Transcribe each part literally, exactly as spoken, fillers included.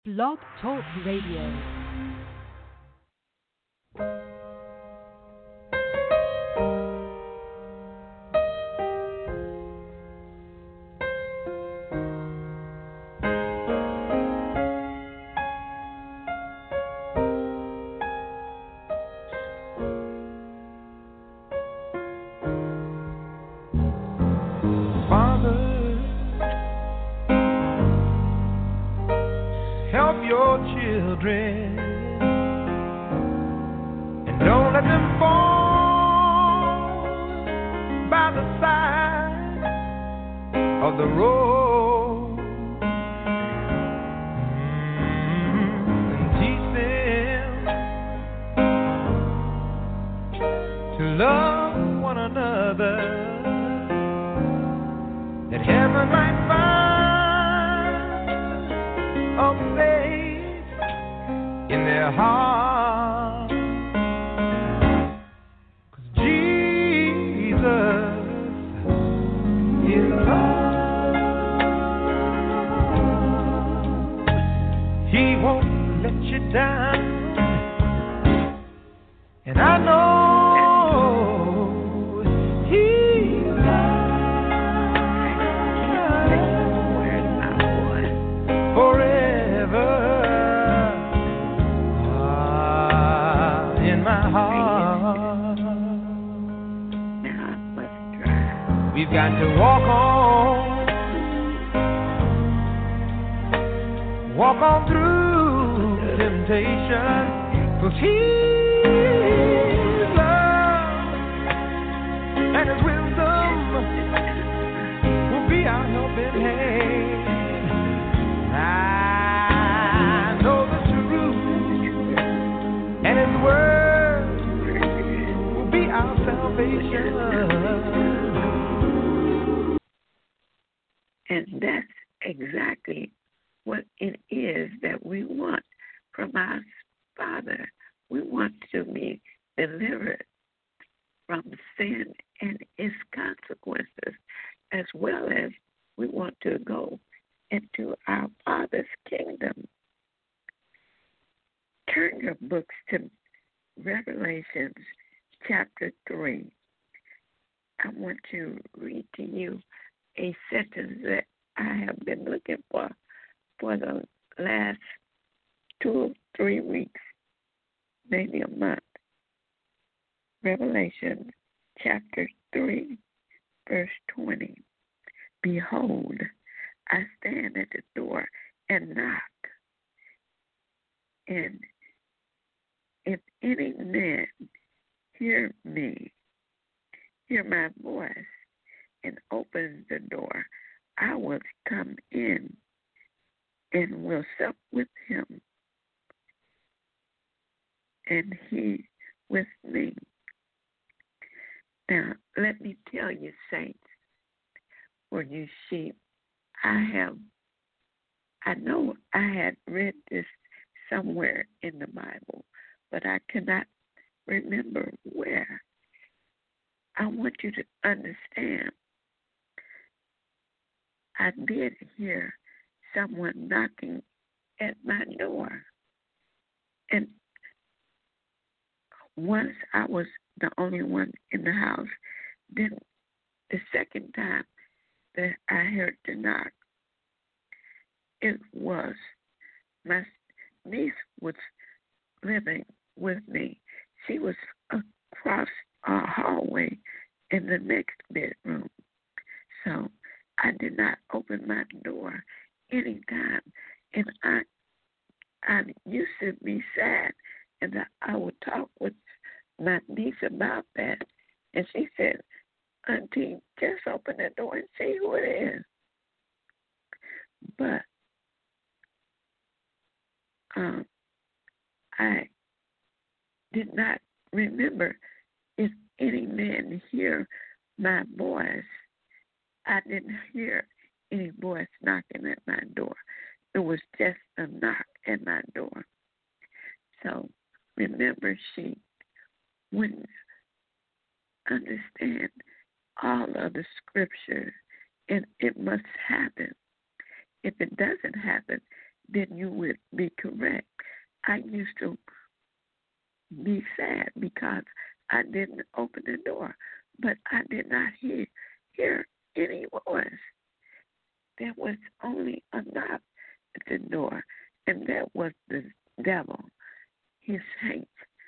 Blog Talk Radio. And that's exactly what it is that we want from our Father. We want to be delivered from sin and its consequences, as well as we want to go into our Father's kingdom. Turn your books to Revelations chapter three. I want to read to you a sentence that I have been looking for for the last two or three weeks, maybe a month. Revelation chapter three, verse twenty. Behold, I stand at the door and knock, and if any man hear me, hear my voice, and opens the door, I will come in and will sup with him, and he with me. Now, let me tell you, saints, for you sheep, I have, I know I had read this somewhere in the Bible, but I cannot remember where. I want you to understand, I did hear someone knocking at my door. And once I was the only one in the house. Then the second time that I heard the knock, it was my niece was living with me. She was across our hallway in the next bedroom. So I did not open my door anytime. And I I used to be sad, and I would talk with my niece about that. And she said, Auntie, just open the door and see who it is. But um, I did not remember if any man hear my voice. I didn't hear any voice knocking at my door. It was just a knock at my door. So remember, she wouldn't understand all of the scriptures, and it must happen. If it doesn't happen, then you would be correct. I used to be sad because I didn't open the door, but I did not hear hear any voice. There was only a knock at the door, and that was the devil, his saints.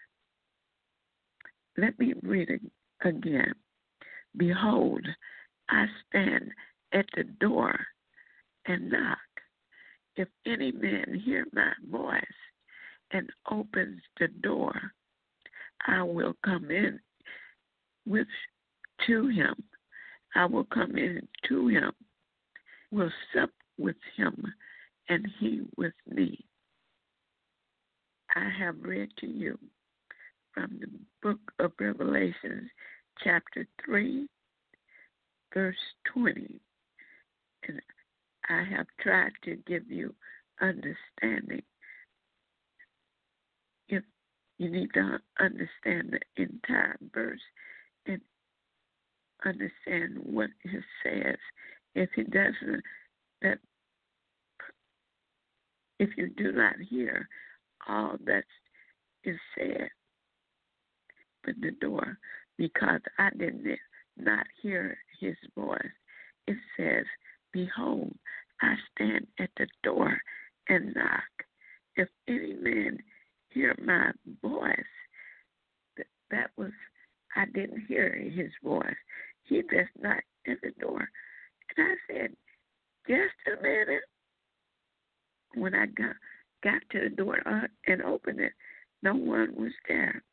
Let me read it again. Behold, I stand at the door and knock. If any man hear my voice and opens the door, I will come in with to him. I will come in to him, will sup with him, and he with me. I have read to you from the book of Revelation, chapter three, verse twenty. And I have tried to give you understanding. If you need to understand the entire verse and understand what it says, if it doesn't, that if you do not hear all that is said at the door, because I did not hear his voice, it says, behold, I stand at the door and knock. If any man hear my voice, that, that was, I didn't hear his voice. He does not at the door. And I said, just a minute. When I got, got to the door uh, and opened it, no one was there.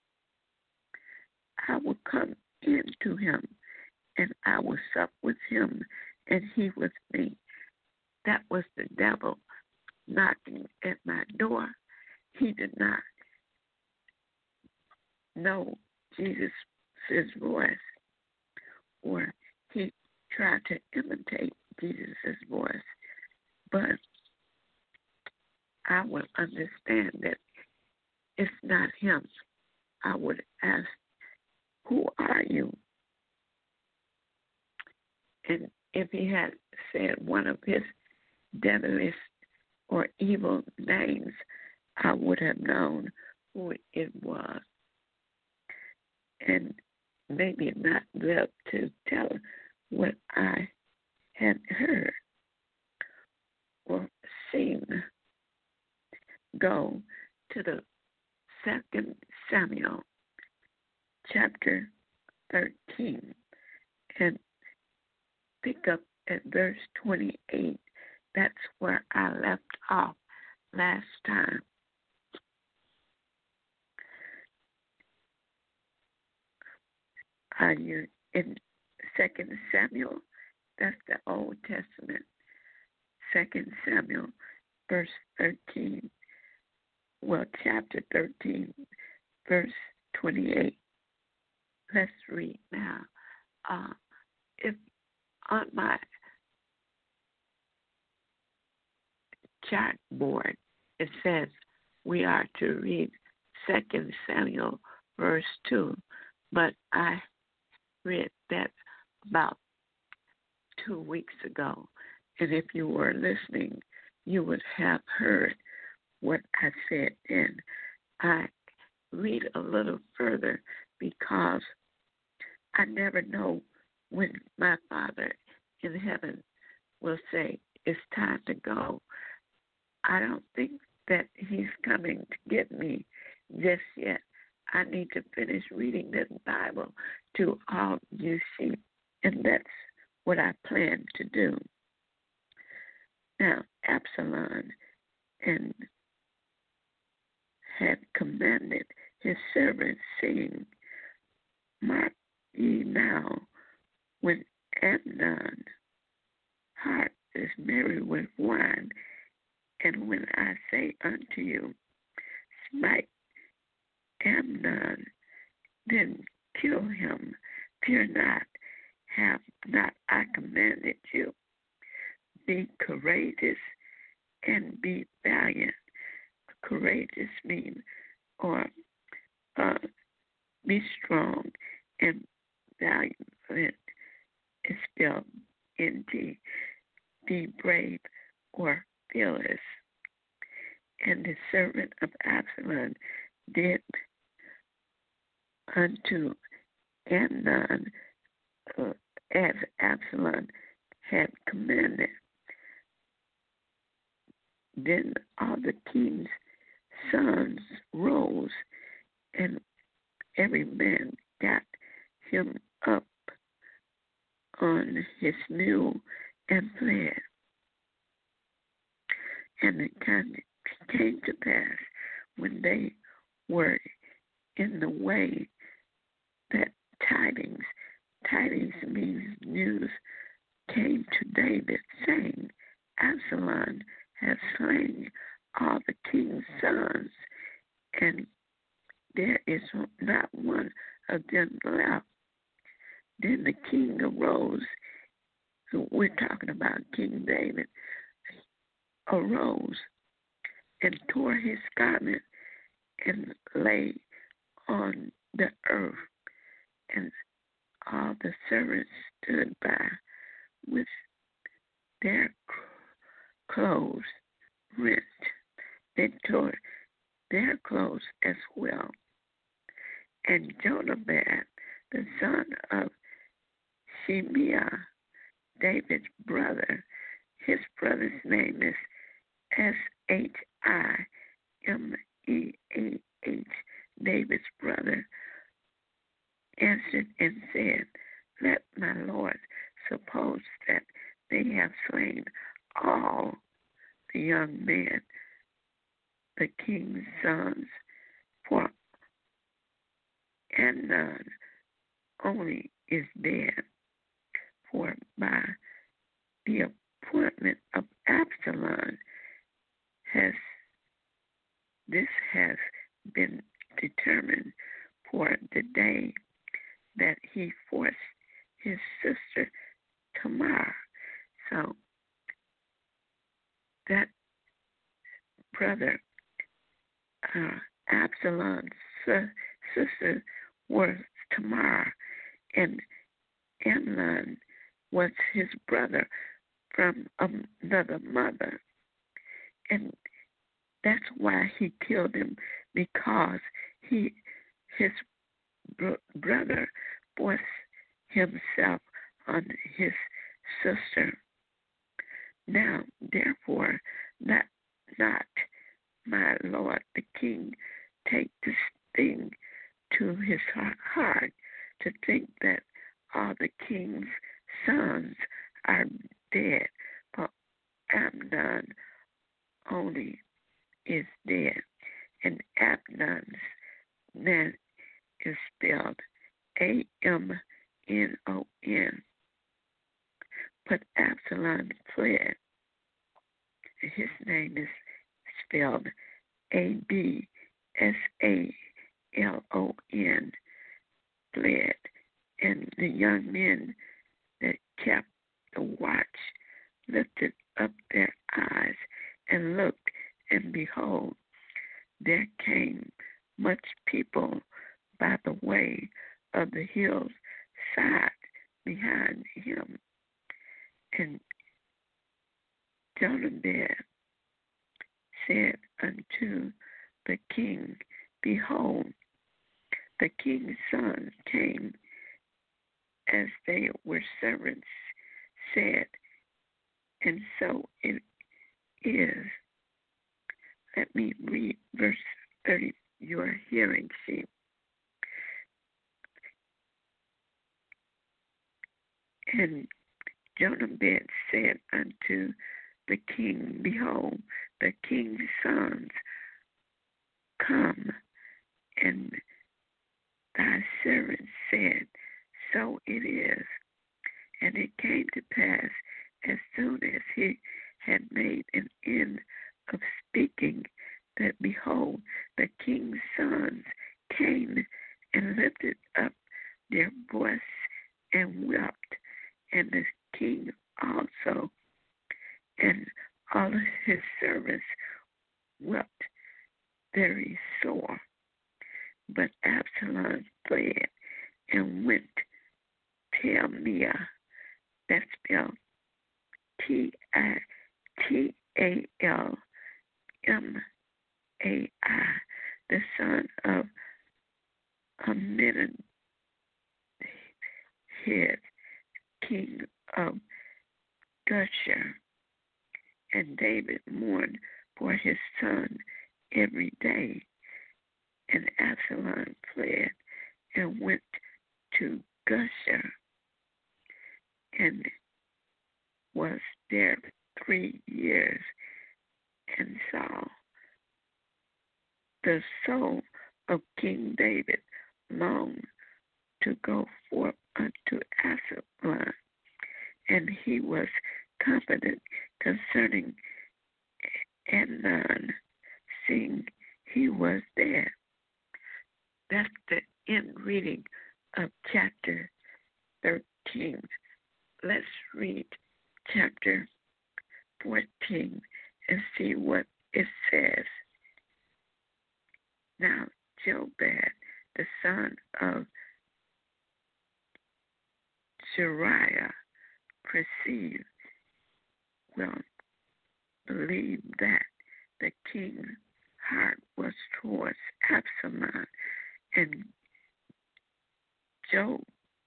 I will come into him, and I will sup with him, and he with me. That was the devil knocking at my door. He did not know Jesus' voice, or he tried to imitate Jesus' voice. But I would understand that it's not him. I would ask, who are you? And if he had said one of his devilish or evil names, I would have known who it was. And maybe not love to tell what I had heard or seen. Go to the second Samuel chapter thirteen and pick up at verse twenty-eight. That's where I left off last time. Are you in Second Samuel? That's the Old Testament. Second Samuel, verse thirteen. Well, chapter thirteen, verse twenty-eight. Let's read now. Uh, if on my chart board it says we are to read Second Samuel, verse two, but I read that about two weeks ago. And if you were listening, you would have heard what I said then. I read a little further because I never know when my Father in heaven will say, it's time to go. I don't think that he's coming to get me just yet. I need to finish reading the Bible to all you sheep, and that's what I plan to do. Now, Absalom and had commanded his servants, saying, mark ye now, when Amnon's heart is merry with wine, and when I say unto you, smite Amnon, then kill him, fear not, have not I commanded you? Be courageous and be valiant. Courageous means, or uh, be strong, and valiant is spelled N T. Be brave or fearless. And the servant of Absalom did unto Amnon uh, as Absalom had commanded. Then all the king's sons rose, and every man got him up on his mule and fled. And it came to pass when they were in the way that tidings, tidings means news, came to David, saying, Absalom has slain all the king's sons, and there is not one of them left. Then the king arose. So we're talking about King David. Arose and tore his garment and lay on the earth, and all the servants stood by with their clothes rent. They tore their clothes as well. And Jonadab, the son of Shimeah, David's brother, his brother's name is S H I M E A H, David's brother, answered and said, let my Lord suppose that they have slain all the young men, the king's sons, for Amnon only is dead, for by the appointment of Absalom has this has been determined for the day that he forced his sister Tamar. So that brother, uh, Absalom's sister was Tamar, and Amnon was his brother from another mother. And that's why he killed him, because he, his bro- brother forced himself on his sister. Now, therefore, not, not my Lord the king take this thing to his heart, to think that all the king's sons are dead, but Amnon only is dead. And Amnon's name is spelled A M N O N. But Absalom fled. His name is spelled A B S A L O N, fled. And the young men that kept the watch lifted up their eyes and looked, and behold, there came much people by the way of the hill's side behind him. And Jonadab said unto the king, behold, the king's sons came as they were servants said, and so it is. Let me read verse thirty, your hearing sheet. And Jonadab said unto the king, behold, the king's sons come, and thy servant said, so it is. And it came to pass, as soon as he had made an end of speaking, that behold, the king's sons came and lifted up their voice and wept, and the king also, and all of his servants wept very sore. But Absalom fled and went Talmiah, that's spelled T I T A L M the son of Amminadab, king of Geshur. And David mourned for his son every day. And Absalom fled and went to Geshur and was there three years. And Saul, the soul of King David, longed to go forth unto Absalom, and he was confident concerning Amnon, seeing he was there. That's the end reading of chapter thirteen. Let's read chapter fourteen and see what it says. Now, Jobab, the son of Jeriah, perceived, well, believed that the king's heart was towards Absalom, and Joab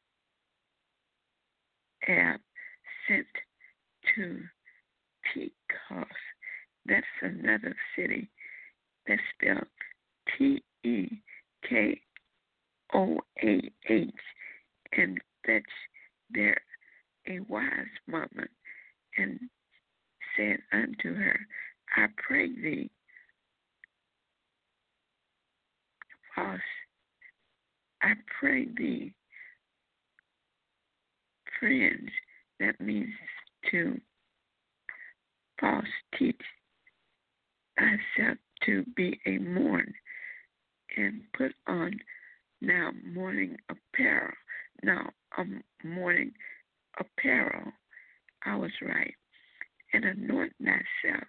sent to Tekos. That's another city that's spelled T E K O A H, and fetched there a wise woman, and said unto her, I pray thee, false, I pray thee, friends, that means to false teach thyself to be a mourn, and put on now mourning apparel. Now, um, mourning apparel, I was right, and anoint thyself,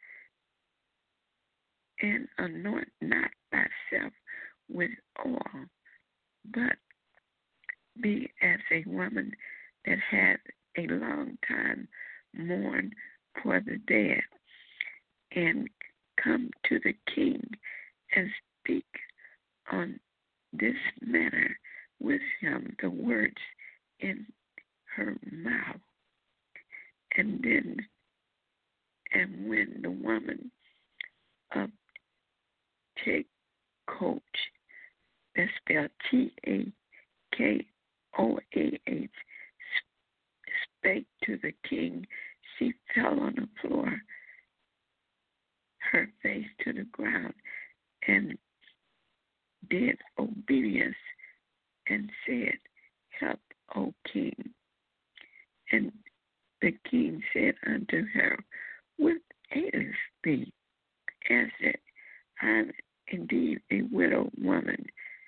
and anoint not thyself with oil, but be as a woman that had a long time mourned for the dead, and come to the king and speak on this matter with him the words in her mouth. And then, and when the woman of Tekoa, that's spelled T A K O A H, spake to the king, she fell on the floor, her face to the ground, and did obedience, and said, Help, O king. And the king said unto her, What aileth thee? Answered, I am indeed a widowed woman,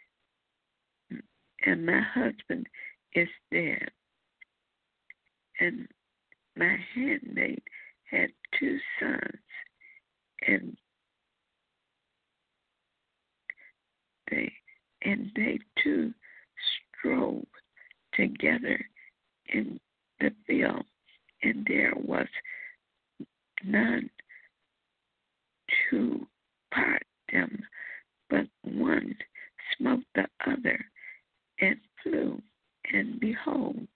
and my husband is dead. And my handmaid had two sons, and they and they two strove together in the field, and there was none to part them, but one smote the other and flew, and behold,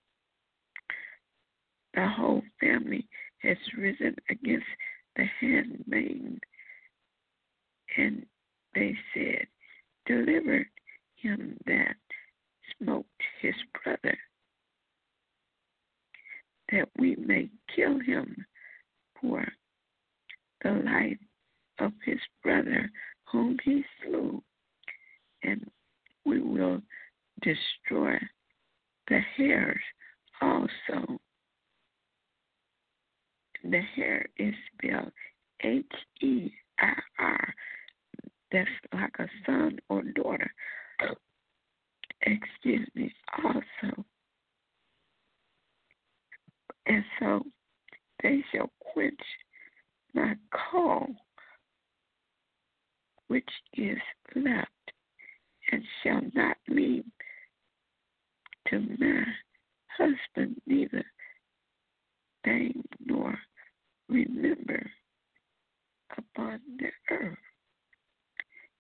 the whole family has risen against the handmaid. And they said, Deliver him that smote his brother, that we may kill him for the life of his brother whom he slew, and we will destroy the hairs also. The hair is spelled H E I R. That's like a son or daughter. Excuse me, also. And so they shall quench my coal, which is left, and shall not leave to my husband neither thing nor remember upon the earth.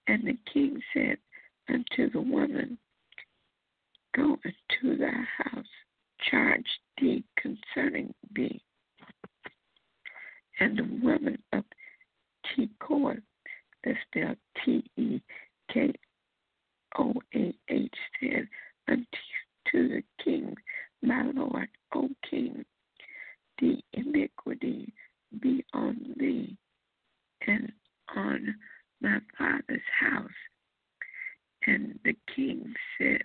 And the king said unto the woman, Go into thy house, charge thee concerning thee. And the woman of Tekoa, that's spelled T E K O A H, said unto the king, My lord, O king, the iniquity be on thee and on my father's house. And the king said,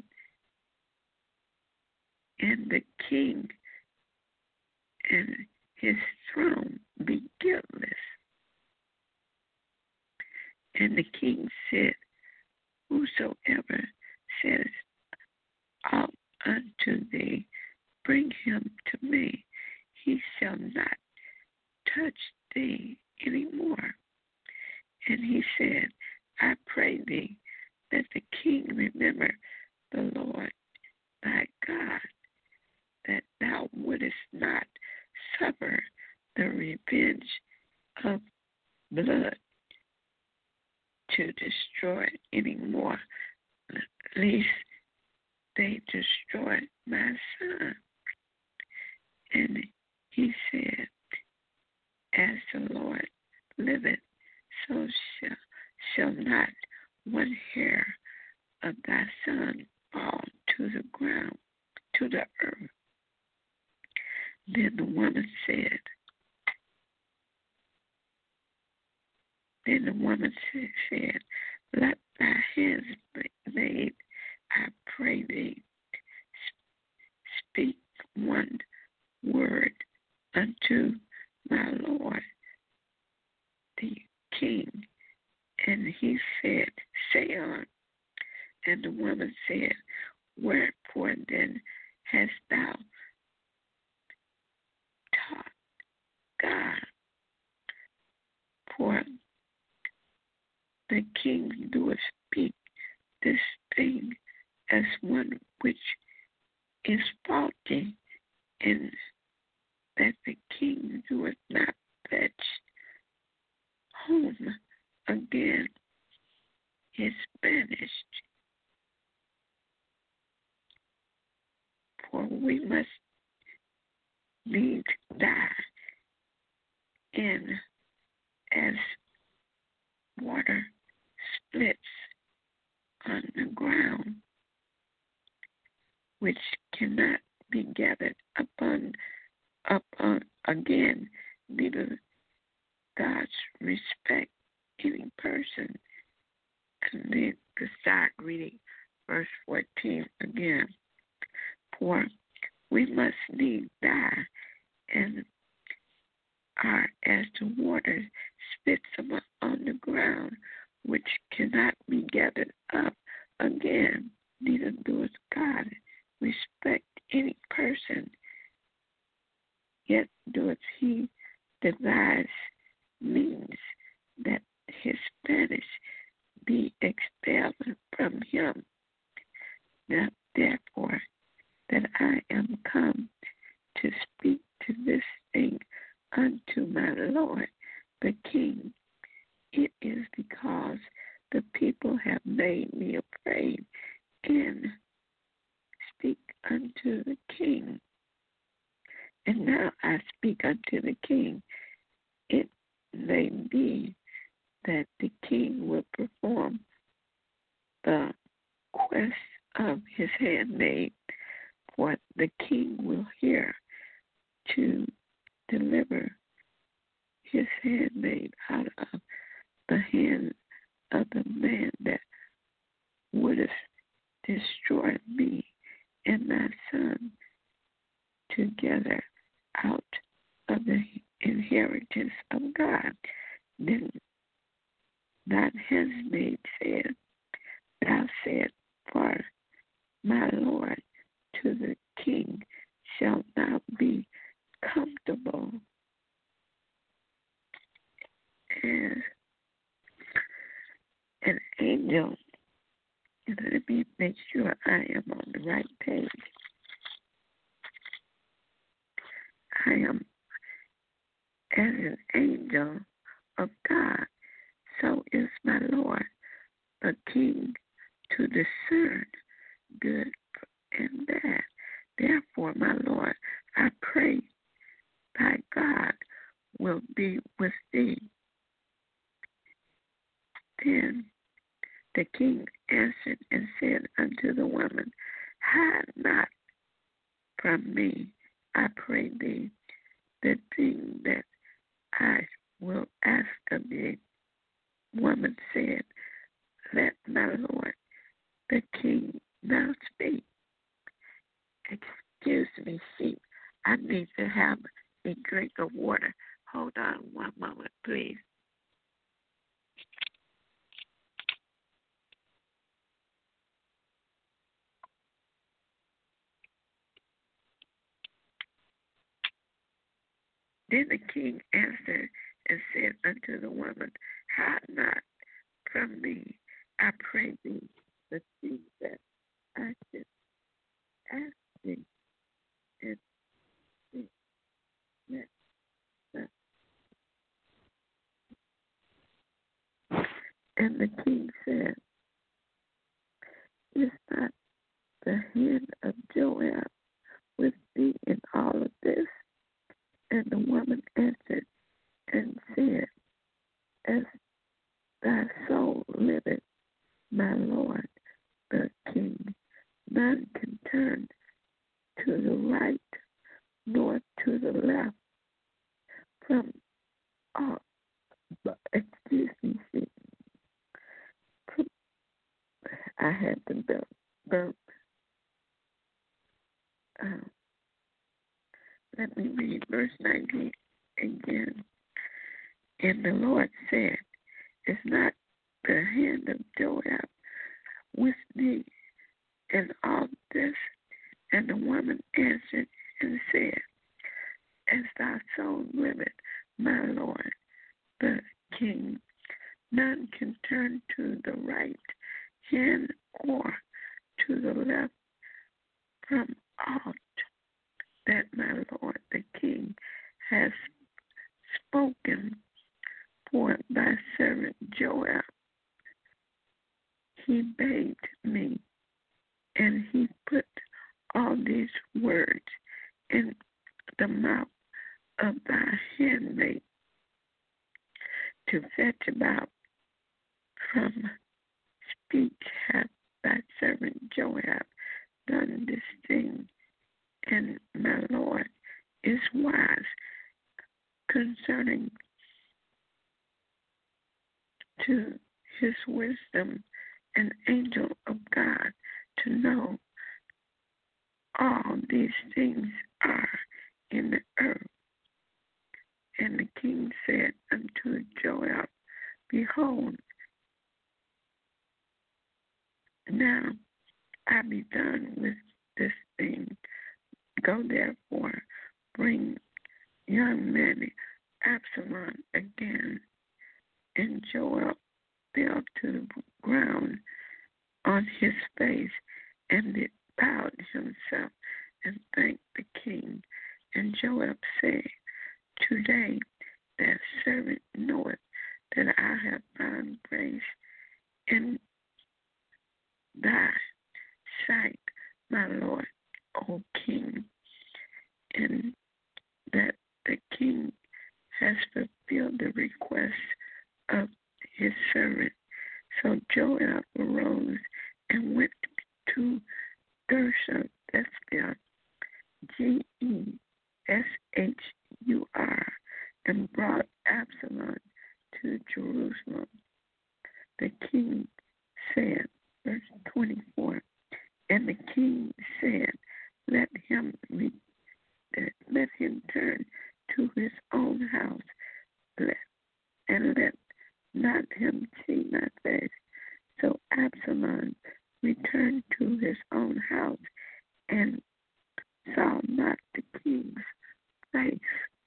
and the king and his throne be guiltless. And the king said, Whosoever says out unto thee, bring him to me, he shall not touch thee any more. And he said, I pray thee that the king remember the Lord thy God, that thou wouldest not suffer the revenge of blood to destroy any more, lest they destroy my son. And he said, As the Lord liveth, so shall, shall not one hair of thy son fall to the ground, to the earth. Then the woman said, Then the woman said, Let thy handmaid, I pray thee, speak one word unto my lord the king. And he said, Say on. And the woman said, Wherefore then hast thou taught God? For the king doeth speak this thing as one which is faulty, and that the king doeth not fetch home again is banished. For we must needs die, and as water splits on the ground, which cannot be gathered upon upon again, neither God's respect any person. And then to start reading verse fourteen again. For we must needs die, and are as the water spits on the ground, which cannot be gathered up again, neither doeth God respect any person, yet doeth he devise means that his banish be expelled from him. Now, therefore, that I am come to speak to this thing unto my Lord the King, it is because the people have made me afraid, and speak unto the King. And now I speak unto the King. It may be that the King will perform the quest of his handmaid, for the King will hear to deliver his handmaid out of the hand of the man that would have destroyed me and my son together out of the inheritance of God. Then that handmaid said, Thou said, For my Lord to the King shall now be comfortable. And an angel, and let me make sure I am on the right page. I am as an angel of God, so is my Lord king to discern good and bad. Therefore, my Lord, I pray thy God will be with thee. Then the king answered and said unto the woman, hide not from me, I pray thee, the thing that I will ask of thee. Woman said, let my Lord the king now speak. Excuse me, sheep. I need to have a drink of water. Hold on one moment, please. Then the king answered and said unto the woman, hide not from me, I pray thee, the thing that I should ask thee. And see that, that. And the king said, is not the hand of Joab with thee in all of this? And the woman answered and said, as thy soul liveth, my Lord the king, none can turn to the right nor to the left from all. Excuse me, see, I had to burp. burp. Uh, let me read verse nineteen again. And the Lord said, is not the hand of Joab with thee in all this? And the woman answered and said, as thy soul liveth, my Lord the king, none can turn to the right hand or to the left from aught that my Lord the king has spoken for thy servant Joab. He bade me, and he put all these words in the mouth of thy handmaid to fetch about from speech hath thy servant Joab done this thing, and my Lord is wise concerning to his wisdom, an angel of God, to know all these things are in the earth. And the king said unto Joab, behold, now I be done with this thing. Go therefore, bring young man Absalom again. And Joab fell to the ground on his face and it bowed himself and thanked the king. And Joab said, today that servant knoweth that I have found grace in thy sight, my Lord, O king, and that the king has fulfilled the request of his servant. So Joab arose and went to Gershur, G E S H U R, and brought Absalom to Jerusalem. The king said, verse twenty-four, and the king said, let him re- let him turn to his own house, let, and let not him see my face. So Absalom returned to his own house and saw not the king's face.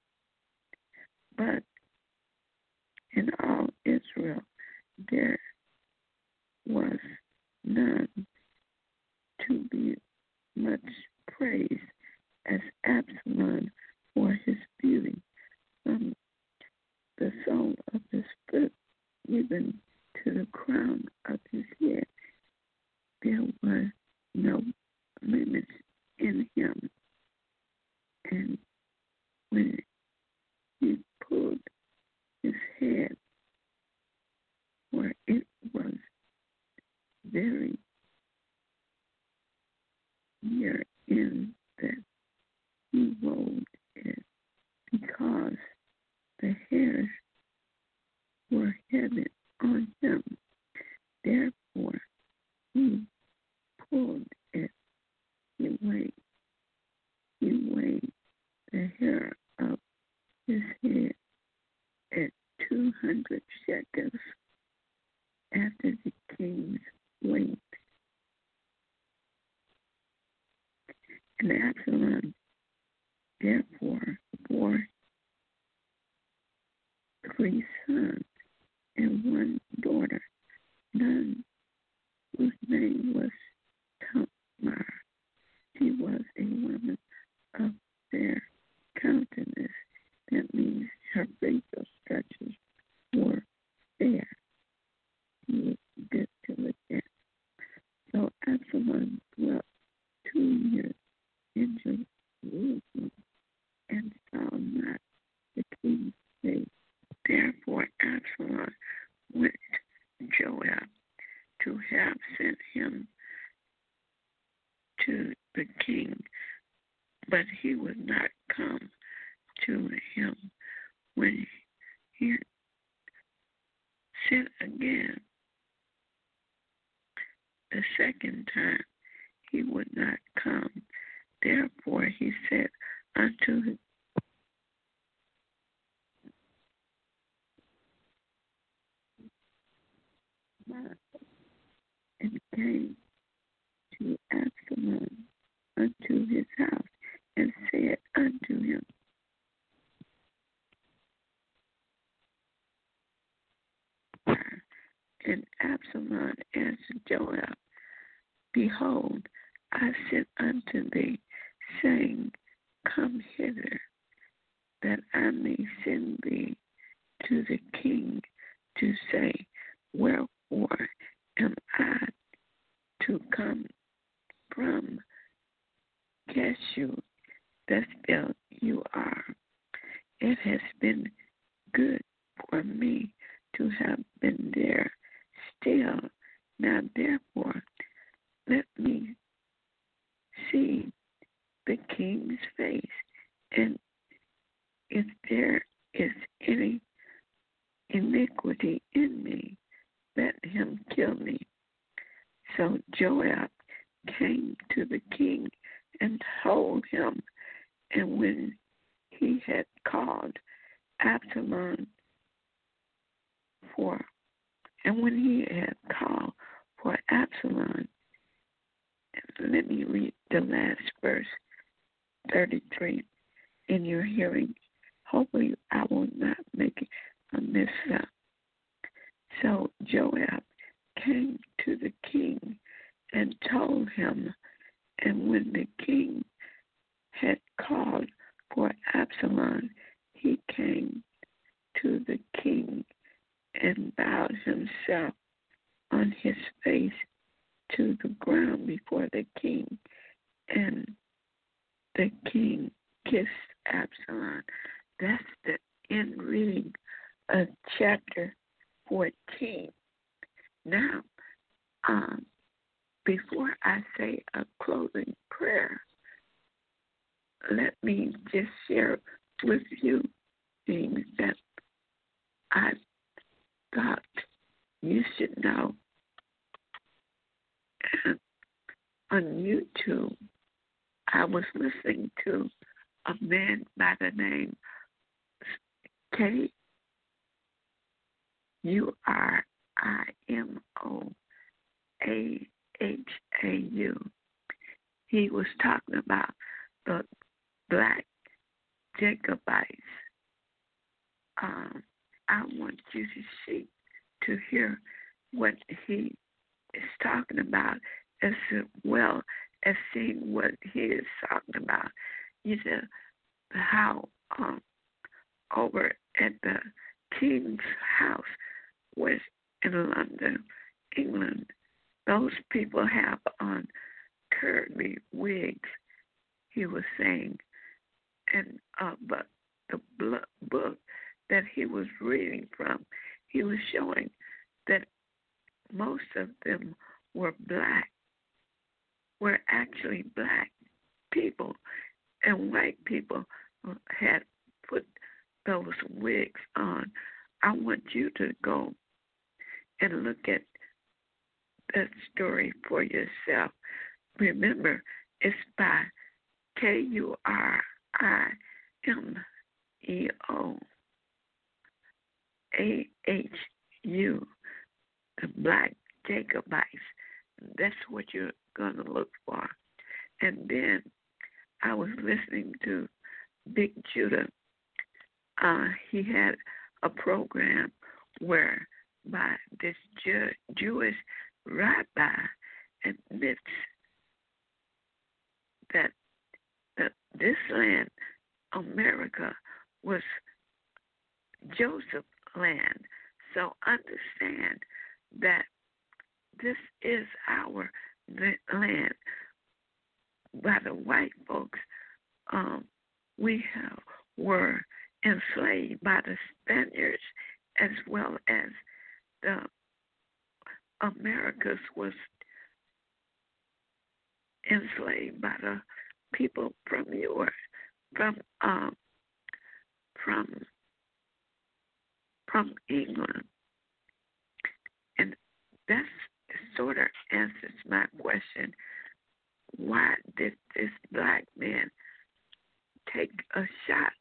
But in all Israel there was none to be much praised as Absalom for his beauty, from the sole of his foot even to the crown crown of his head. There were no limits in him. And when he pulled his head, where it was very near in that he rolled it, because the hairs were heavy on him. Therefore, he pulled it. He weighed, he weighed the hair of his head at two hundred shekels after the king's weight. And Absalom therefore bore three sons and one daughter, none whose name was Tamar. She was a woman of fair countenance. That means her facial structures were fair. She was good to look at. So Absalom dwelt two years in Jerusalem and saw not the king's face. Therefore Absalom went to Joab to have sent him to the king, but he would not come to him. When he sent again the second time, he would not come. Therefore he said unto him, and came to Absalom unto his house, and said unto him, and Absalom answered Joab, Behold, I sent unto thee, saying, Come hither, that I may send thee to the king, to say, Wherefore am I to come from Geshur, that spelled you are? It has been good for me to have been there still. Now therefore let me see the king's face, and if there is any iniquity in me, let him kill me. So Joab came to the king and told him, and when he had called Absalom for, and when he had called for Absalom, let me read the last verse, thirty-three, in your hearing. Hopefully I will not make a mess up. So Joab came to the king and told him, and when the king had called for Absalom, he came to the king and bowed himself on his face to the ground before the king, and the king kissed Absalom. That's the end reading of chapter fourteen. Now, um, before I say a closing prayer, let me just share with you things that I thought you should know. And on YouTube, I was listening to a man by the name K U R I M O A H A U. He was talking about the black Jacobites. Um, I want you to see, to hear what he is talking about, as well as seeing what he is talking about. You know, how um, over at the king's house was in London, those people have on curly wigs, he was saying. And uh, but the book that he was reading from, he was showing that most of them were black, were actually black people, and white people had put those wigs on. I want you to go and look at that story for yourself. Remember, it's by K U R I M E O A H U, the Black Jacobites. That's what you're going to look for. And then I was listening to Big Judah. Uh, he had a program where by this Jew- Jewish rabbi admits that, that this land, America, was Joseph's land. So understand that this is our land. By the white folks, um, we have, were enslaved by the Spaniards, as well as the Americas was enslaved by the people from Europe, from um, from from England, and that sort of answers my question: why did this black man take a shot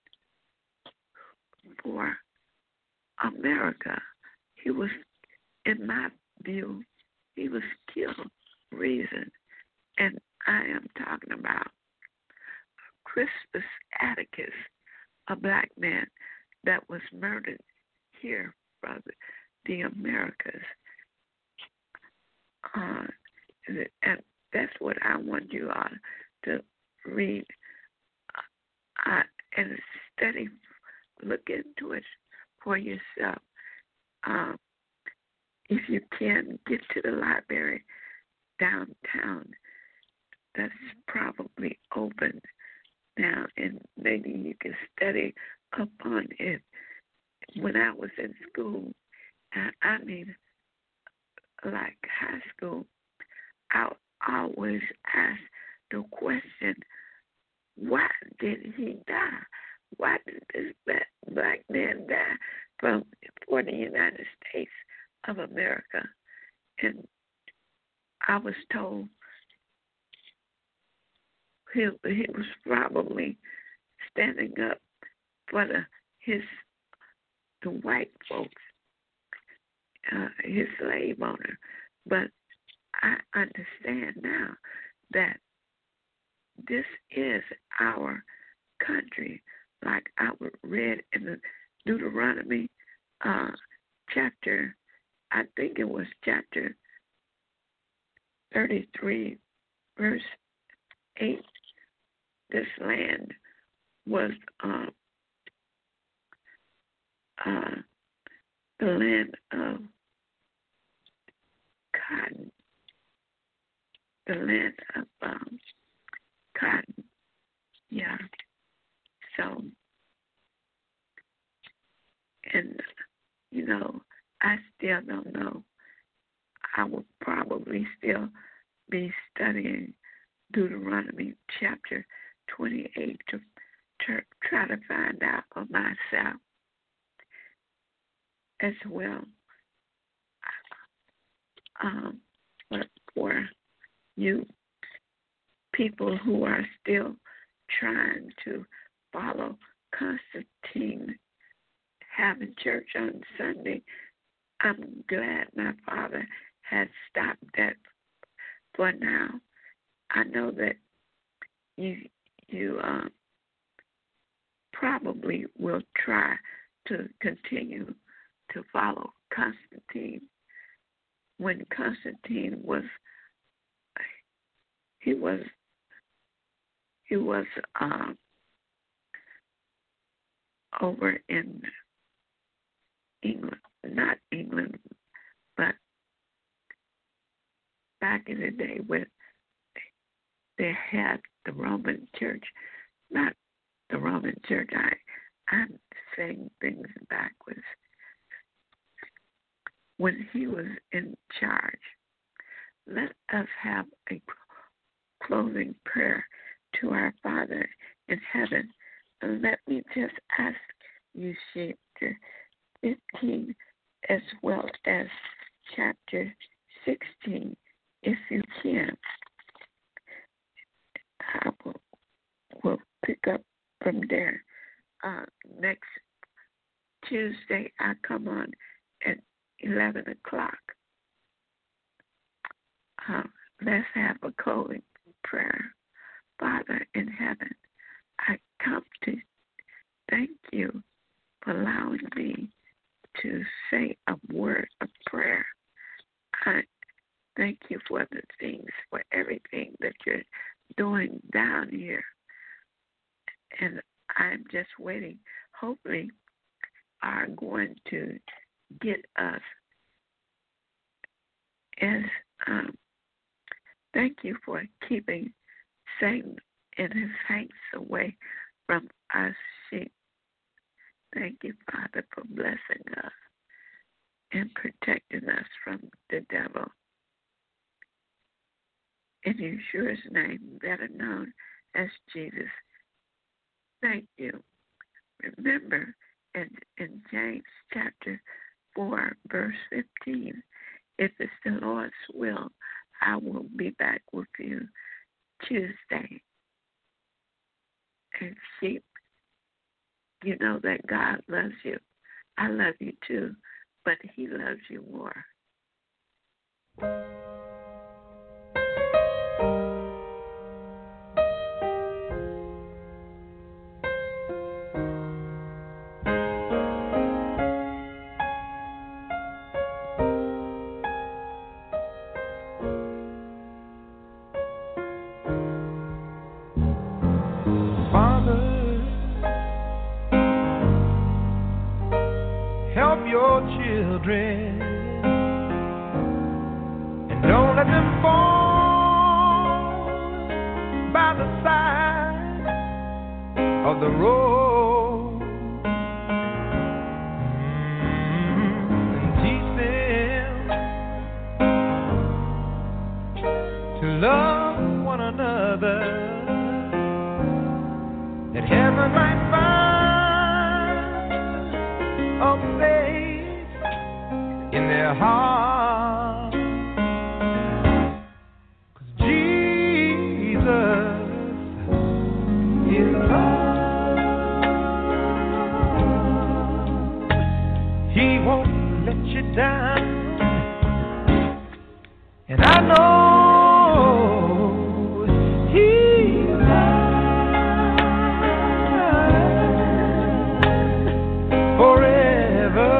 for America? He was, in my view, he was killed reason, and I am talking about Crispus Attucks, a black man that was murdered here from the Americas. Uh, and that's what I want you all to read uh, and study, look into it for yourself. Um, if you can, get to the library downtown. That's probably open now, and maybe you can study up on it. When I was in school, I, I mean, like high school, I always asked the question, why did he die? Why did this black man die from for the United States of America? And I was told he, he was probably standing up for the his the white folks, uh, his slave owner. But I understand now that this is our country, like I read in the Deuteronomy uh, chapter, I think it was chapter thirty-three, verse eight. This land was um, uh, the land of cotton, the land of um, cotton. Yeah. So, and, you know, I still don't know. I will probably still be studying Deuteronomy chapter twenty-eight to, to try to find out for myself as well. Um, but for you people who are still trying to follow Constantine having church on Sunday, I'm glad my father has stopped that for now. I know that you you um, probably will try to continue to follow Constantine. When Constantine was he was he was um, over in England, not England, but back in the day when they had the Roman Church, not the Roman Church. I, I'm saying things backwards. When he was in charge, let us have a closing prayer to our Father in heaven. And let me just ask you, chapter fifteen as well as chapter sixteen, if you can. I will, will pick up from there. Uh, next Tuesday, I come on at eleven o'clock. Uh, let's have a closing prayer. Father in heaven, I come to thank you for allowing me to say a word of prayer. I thank you for the things, for everything that you're doing down here. And I'm just waiting. Hopefully, are going to get us as um, thank you for keeping Satan and his hanks away from us sheep. Thank you, Father, for blessing us and protecting us from the devil. In Yeshua's name, better known as Jesus, thank you. Remember, in, in James chapter four, verse fifteen, if it's the Lord's will, I will be back with you Tuesday. And sheep, you know that God loves you. I love you too, but he loves you more. Your children, and don't let them fall by the side of the road. Mm-hmm. And teach them to love one another, that heaven might find a place in their heart. 'Cause Jesus is love. He won't let you down. And I know He's mine forever.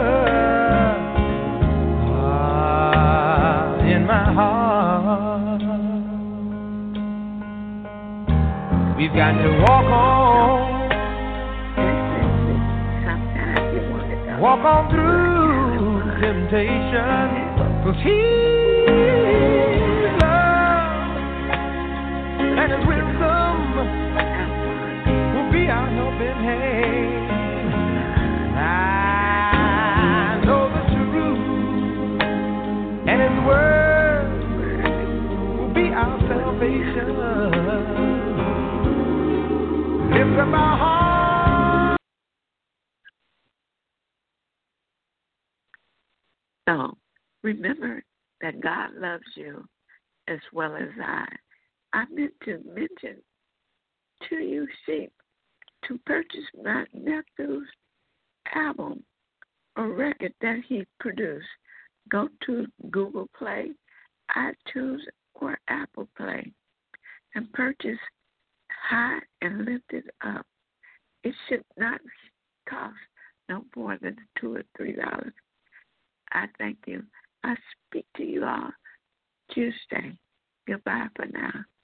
We've got to walk on, walk on through temptation, 'cause His love and His wisdom will be our helping hand. I know the truth, and His word will be our salvation. Lift up our hearts. So remember that God loves you as well as I. I meant to mention to you, sheep, to purchase my nephew's album or record that he produced. Go to Google Play, iTunes, or Apple Play and purchase High and Lifted Up. It should not cost no more than two or three dollars. I thank you. I speak to you all Tuesday. Goodbye for now.